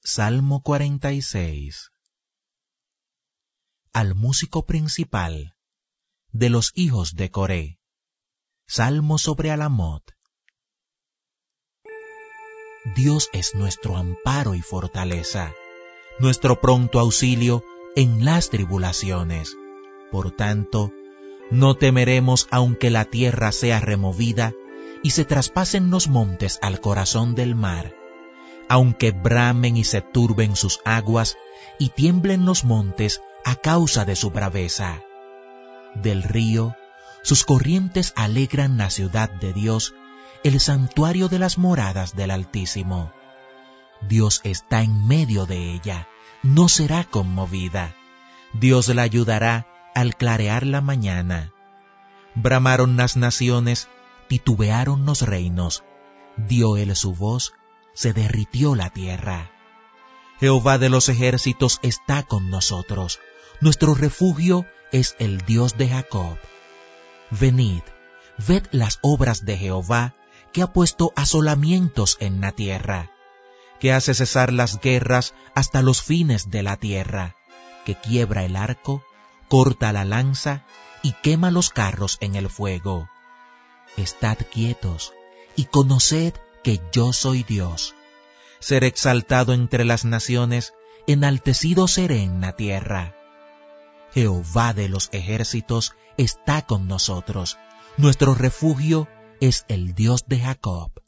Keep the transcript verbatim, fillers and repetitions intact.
Salmo cuarenta y seis. Al músico principal de los hijos de Coré. Salmo sobre Alamot. Dios es nuestro amparo y fortaleza, nuestro pronto auxilio en las tribulaciones. Por tanto, no temeremos aunque la tierra sea removida y se traspasen los montes al corazón del mar, aunque bramen y se turben sus aguas y tiemblen los montes a causa de su braveza. Del río, sus corrientes alegran la ciudad de Dios, el santuario de las moradas del Altísimo. Dios está en medio de ella, no será conmovida. Dios la ayudará al clarear la mañana. Bramaron las naciones, titubearon los reinos. Dio él su voz, se derritió la tierra. Jehová de los ejércitos está con nosotros. Nuestro refugio es el Dios de Jacob. Venid, ved las obras de Jehová, que ha puesto asolamientos en la tierra, que hace cesar las guerras hasta los fines de la tierra, que quiebra el arco, corta la lanza y quema los carros en el fuego. Estad quietos y conoced que yo soy Dios. Seré exaltado entre las naciones, enaltecido seré en la tierra. Jehová de los ejércitos está con nosotros. Nuestro refugio es el Dios de Jacob.